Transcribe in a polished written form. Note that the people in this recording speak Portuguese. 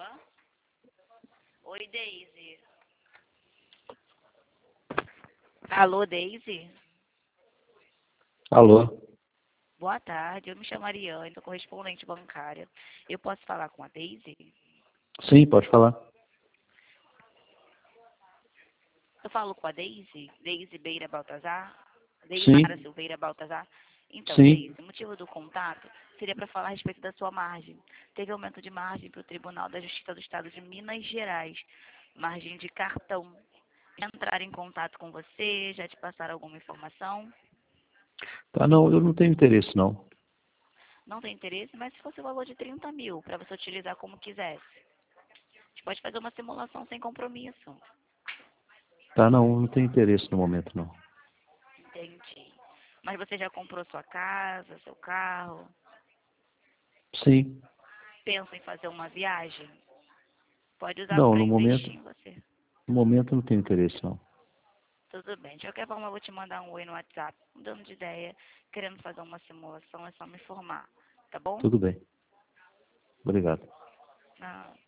Hã? Oi, Daisy. Alô, Daisy? Alô? Boa tarde, eu me chamo Ariane, sou correspondente bancária. Eu posso falar com a Daisy? Sim, pode falar. Eu falo com a Daisy? Daisy Beira Baltazar? Deismara Sim, Silveira Baltazar? Então, sim. Daisy, o motivo do contato seria para falar a respeito da sua margem. Teve aumento de margem para o Tribunal da Justiça do Estado de Minas Gerais. Margem de cartão. Já entraram em contato com você? Já te passaram alguma informação? Tá, não, eu não tenho interesse, não. Não tem interesse, mas se fosse o valor de 30 mil, para você utilizar como quisesse. A gente pode fazer uma simulação sem compromisso. Tá, não, não tenho interesse no momento, não. Entendi. Mas você já comprou sua casa, seu carro? Sim. Pensa em fazer uma viagem? Pode usar Não, para investir em você. no momento eu não tenho interesse, não. Tudo bem. De qualquer forma, eu vou te mandar um oi no WhatsApp, mudando de ideia, querendo fazer uma simulação, é só me informar. Tá bom? Tudo bem. Obrigado. Ah.